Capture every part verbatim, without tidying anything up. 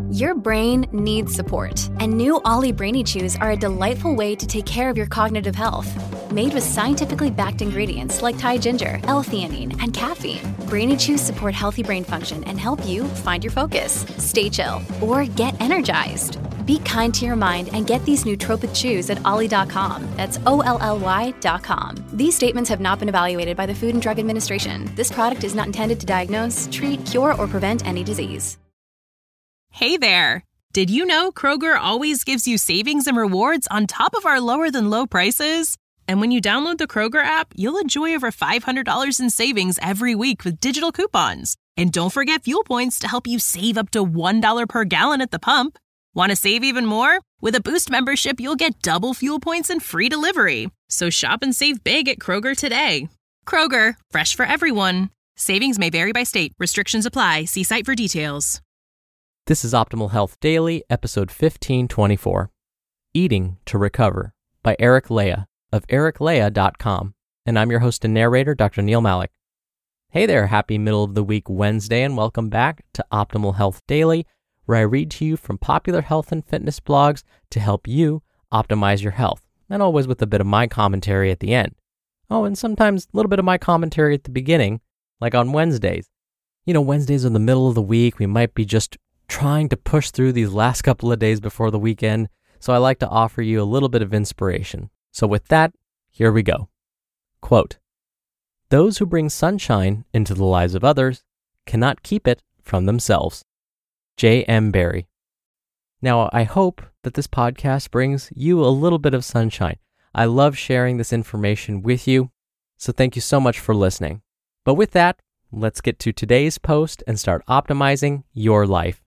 Your brain needs support, and new Ollie Brainy Chews are a delightful way to take care of your cognitive health. Made with scientifically backed ingredients like Thai ginger, L-theanine, and caffeine, Brainy Chews support healthy brain function and help you find your focus, stay chill, or get energized. Be kind to your mind and get these nootropic chews at ollie dot com. That's O L L Y dot com. These statements have not been evaluated by the Food and Drug Administration. This product is not intended to diagnose, treat, cure, or prevent any disease. Hey there! Did you know Kroger always gives you savings and rewards on top of our lower-than-low prices? And when you download the Kroger app, you'll enjoy over five hundred dollars in savings every week with digital coupons. And don't forget fuel points to help you save up to one dollar per gallon at the pump. Want to save even more? With a Boost membership, you'll get double fuel points and free delivery. So shop and save big at Kroger today. Kroger, fresh for everyone. Savings may vary by state. Restrictions apply. See site for details. This is Optimal Health Daily, episode fifteen twenty-four, Eating to Recover by Eric Lea of eric lea dot com, and I'm your host and narrator, Doctor Neil Malik. Hey there, happy middle of the week Wednesday, and welcome back to Optimal Health Daily, where I read to you from popular health and fitness blogs to help you optimize your health, and always with a bit of my commentary at the end. Oh, and sometimes a little bit of my commentary at the beginning, like on Wednesdays. You know, Wednesdays are the middle of the week, we might be just trying to push through these last couple of days before the weekend, so I like to offer you a little bit of inspiration. So with that, here we go. Quote, "Those who bring sunshine into the lives of others cannot keep it from themselves." J M Barrie. Now, I hope that this podcast brings you a little bit of sunshine. I love sharing this information with you, so thank you so much for listening. But with that, let's get to today's post and start optimizing your life.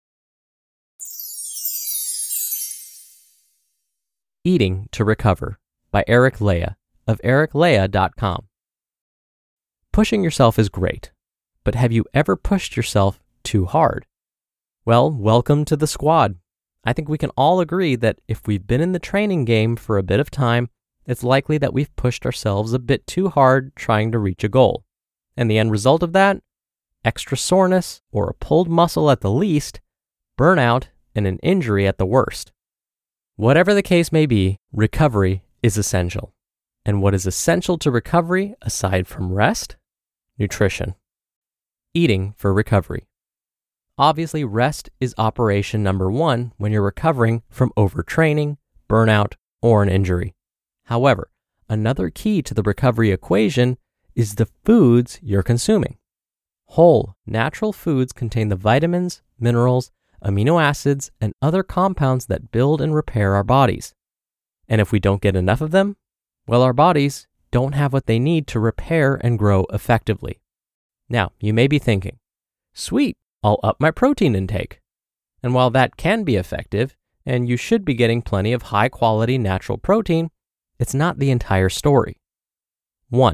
Eating to Recover by Eric Lea of eric lea dot com. Pushing yourself is great, but have you ever pushed yourself too hard? Well, welcome to the squad. I think we can all agree that if we've been in the training game for a bit of time, it's likely that we've pushed ourselves a bit too hard trying to reach a goal. And the end result of that? Extra soreness or a pulled muscle at the least, burnout, and an injury at the worst. Whatever the case may be, recovery is essential. And what is essential to recovery aside from rest? Nutrition. Eating for recovery. Obviously, rest is operation number one when you're recovering from overtraining, burnout, or an injury. However, another key to the recovery equation is the foods you're consuming. Whole, natural foods contain the vitamins, minerals, amino acids, and other compounds that build and repair our bodies. And if we don't get enough of them, well, our bodies don't have what they need to repair and grow effectively. Now, you may be thinking, sweet, I'll up my protein intake. And while that can be effective, and you should be getting plenty of high-quality natural protein, it's not the entire story. One,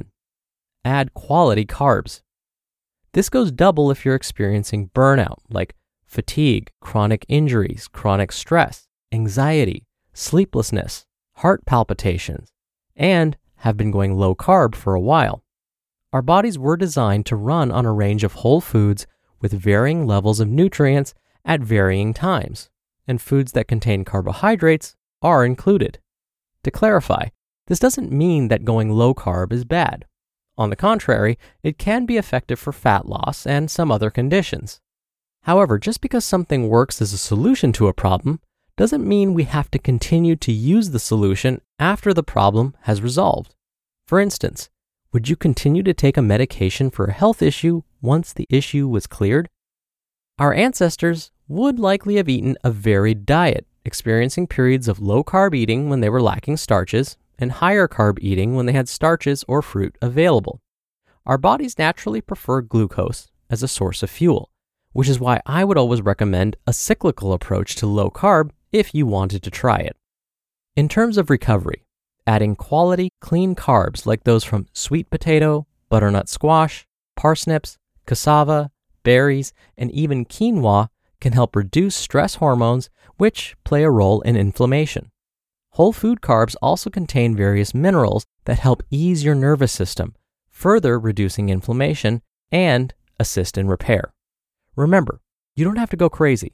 add quality carbs. This goes double if you're experiencing burnout, like fatigue, chronic injuries, chronic stress, anxiety, sleeplessness, heart palpitations, and have been going low carb for a while. Our bodies were designed to run on a range of whole foods with varying levels of nutrients at varying times, and foods that contain carbohydrates are included. To clarify, this doesn't mean that going low carb is bad. On the contrary, it can be effective for fat loss and some other conditions. However, just because something works as a solution to a problem doesn't mean we have to continue to use the solution after the problem has resolved. For instance, would you continue to take a medication for a health issue once the issue was cleared? Our ancestors would likely have eaten a varied diet, experiencing periods of low-carb eating when they were lacking starches and higher carb eating when they had starches or fruit available. Our bodies naturally prefer glucose as a source of fuel, which is why I would always recommend a cyclical approach to low carb if you wanted to try it. In terms of recovery, adding quality, clean carbs like those from sweet potato, butternut squash, parsnips, cassava, berries, and even quinoa can help reduce stress hormones, which play a role in inflammation. Whole food carbs also contain various minerals that help ease your nervous system, further reducing inflammation and assist in repair. Remember, you don't have to go crazy.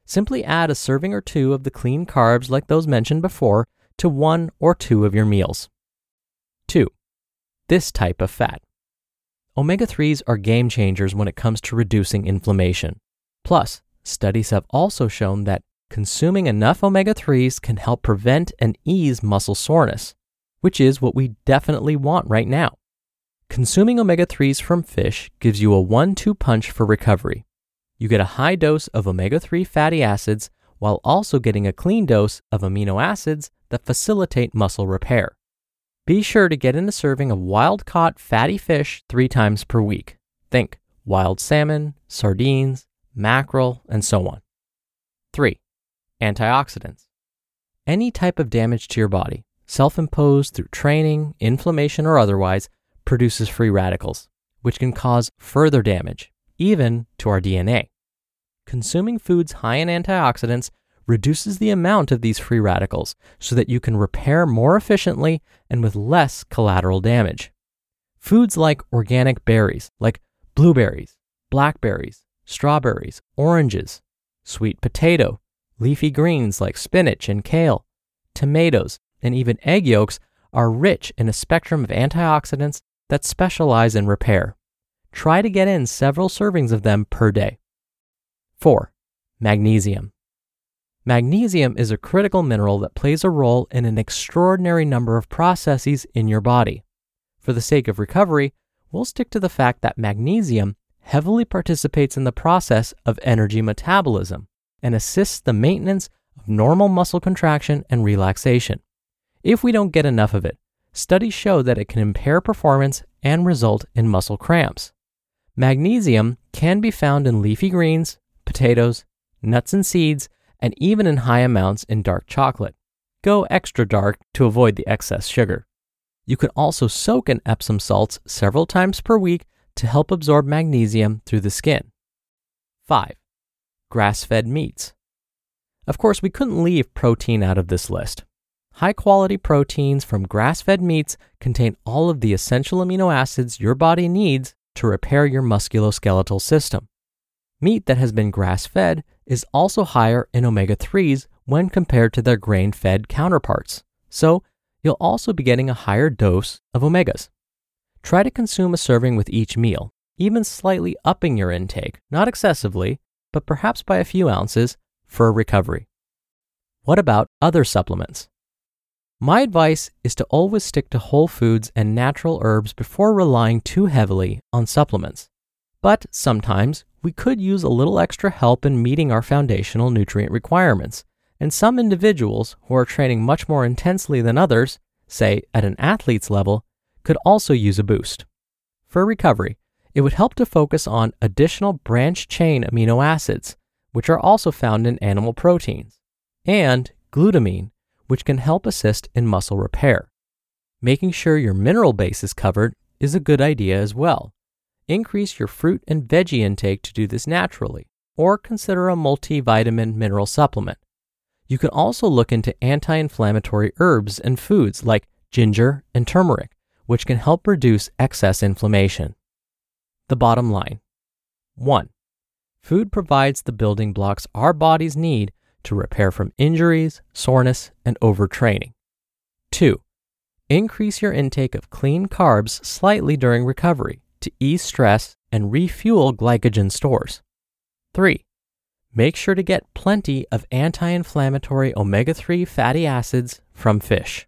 Simply add a serving or two of the clean carbs like those mentioned before to one or two of your meals. two. This type of fat. omega threes are game changers when it comes to reducing inflammation. Plus, studies have also shown that consuming enough omega threes can help prevent and ease muscle soreness, which is what we definitely want right now. Consuming omega threes from fish gives you a one two punch for recovery. You get a high dose of omega three fatty acids while also getting a clean dose of amino acids that facilitate muscle repair. Be sure to get in a serving of wild-caught fatty fish three times per week. Think wild salmon, sardines, mackerel, and so on. three. Antioxidants. Any type of damage to your body, self-imposed through training, inflammation, or otherwise, produces free radicals, which can cause further damage, even to our D N A. Consuming foods high in antioxidants reduces the amount of these free radicals so that you can repair more efficiently and with less collateral damage. Foods like organic berries, like blueberries, blackberries, strawberries, oranges, sweet potato, leafy greens like spinach and kale, tomatoes, and even egg yolks are rich in a spectrum of antioxidants that specialize in repair. Try to get in several servings of them per day. four. Magnesium. Magnesium is a critical mineral that plays a role in an extraordinary number of processes in your body. For the sake of recovery, we'll stick to the fact that magnesium heavily participates in the process of energy metabolism and assists the maintenance of normal muscle contraction and relaxation. If we don't get enough of it, studies show that it can impair performance and result in muscle cramps. Magnesium can be found in leafy greens, potatoes, nuts and seeds, and even in high amounts in dark chocolate. Go extra dark to avoid the excess sugar. You can also soak in Epsom salts several times per week to help absorb magnesium through the skin. five. Grass-fed meats. Of course, we couldn't leave protein out of this list. High-quality proteins from grass-fed meats contain all of the essential amino acids your body needs to repair your musculoskeletal system. Meat that has been grass-fed is also higher in omega threes when compared to their grain-fed counterparts, so you'll also be getting a higher dose of omegas. Try to consume a serving with each meal, even slightly upping your intake, not excessively, but perhaps by a few ounces, for recovery. What about other supplements? My advice is to always stick to whole foods and natural herbs before relying too heavily on supplements. But sometimes we could use a little extra help in meeting our foundational nutrient requirements, and some individuals who are training much more intensely than others, say at an athlete's level, could also use a boost. For recovery, it would help to focus on additional branched-chain amino acids, which are also found in animal proteins, and glutamine, which can help assist in muscle repair. Making sure your mineral base is covered is a good idea as well. Increase your fruit and veggie intake to do this naturally, or consider a multivitamin mineral supplement. You can also look into anti-inflammatory herbs and foods like ginger and turmeric, which can help reduce excess inflammation. The bottom line. one. Food provides the building blocks our bodies need to repair from injuries, soreness, and overtraining. two. Increase your intake of clean carbs slightly during recovery to ease stress and refuel glycogen stores. three. Make sure to get plenty of anti-inflammatory omega three fatty acids from fish.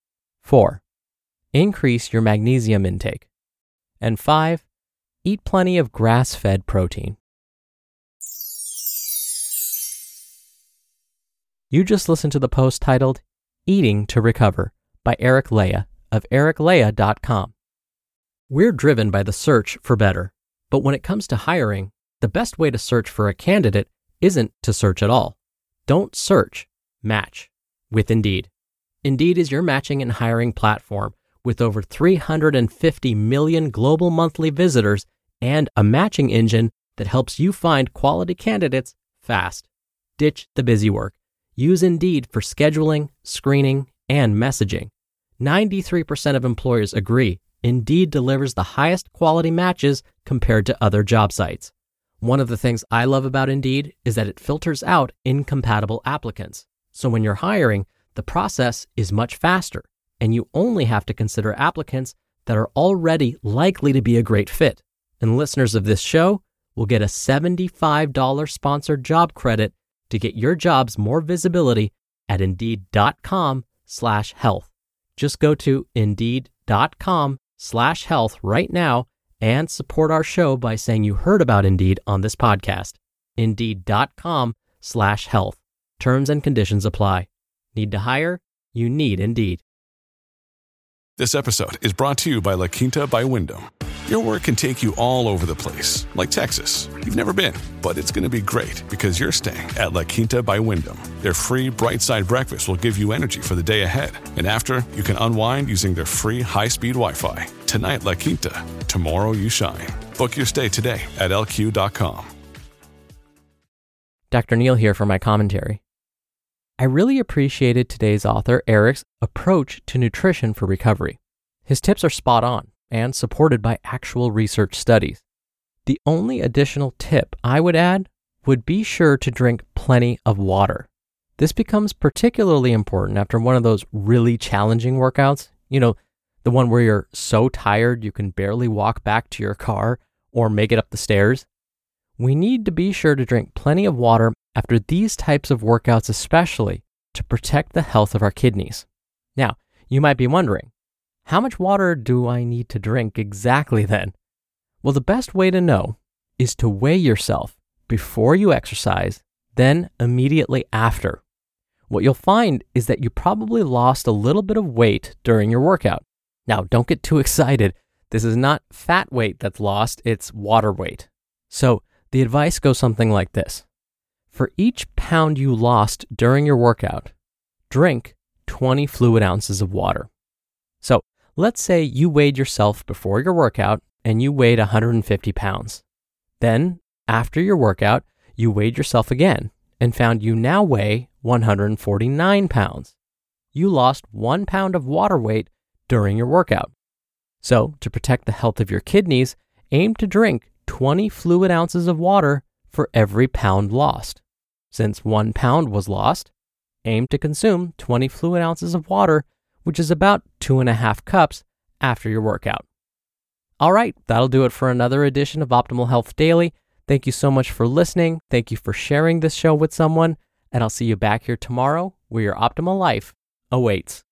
four. Increase your magnesium intake. And five. Eat plenty of grass-fed protein. You just listened to the post titled Eating to Recover by Eric Lea of eric lea dot com. We're driven by the search for better, but when it comes to hiring, the best way to search for a candidate isn't to search at all. Don't search, match with Indeed. Indeed is your matching and hiring platform with over three hundred fifty million global monthly visitors and a matching engine that helps you find quality candidates fast. Ditch the busy work. Use Indeed for scheduling, screening, and messaging. ninety-three percent of employers agree Indeed delivers the highest quality matches compared to other job sites. One of the things I love about Indeed is that it filters out incompatible applicants. So when you're hiring, the process is much faster, and you only have to consider applicants that are already likely to be a great fit. And listeners of this show will get a seventy-five dollars sponsored job credit to get your jobs more visibility at Indeed.com slash health. Just go to Indeed.com slash health right now and support our show by saying you heard about Indeed on this podcast. Indeed.com slash health. Terms and conditions apply. Need to hire? You need Indeed. This episode is brought to you by La Quinta by Wyndham. Your work can take you all over the place, like Texas. You've never been, but it's going to be great because you're staying at La Quinta by Wyndham. Their free Bright Side breakfast will give you energy for the day ahead. And after, you can unwind using their free high-speed Wi-Fi. Tonight, La Quinta. Tomorrow, you shine. Book your stay today at L Q dot com. Doctor Neal here for my commentary. I really appreciated today's author, Eric's approach to nutrition for recovery. His tips are spot on and supported by actual research studies. The only additional tip I would add would be sure to drink plenty of water. This becomes particularly important after one of those really challenging workouts, you know, the one where you're so tired you can barely walk back to your car or make it up the stairs. We need to be sure to drink plenty of water after these types of workouts, especially to protect the health of our kidneys. Now, you might be wondering, how much water do I need to drink exactly then? Well, the best way to know is to weigh yourself before you exercise, then immediately after. What you'll find is that you probably lost a little bit of weight during your workout. Now, don't get too excited. This is not fat weight that's lost, it's water weight. So the advice goes something like this. For each pound you lost during your workout, drink twenty fluid ounces of water. So let's say you weighed yourself before your workout and you weighed one hundred fifty pounds. Then, after your workout, you weighed yourself again and found you now weigh one hundred forty-nine pounds. You lost one pound of water weight during your workout. So, to protect the health of your kidneys, aim to drink twenty fluid ounces of water for every pound lost. Since one pound was lost, aim to consume twenty fluid ounces of water, which is about two and a half cups after your workout. All right, that'll do it for another edition of Optimal Health Daily. Thank you so much for listening. Thank you for sharing this show with someone, and I'll see you back here tomorrow where your optimal life awaits.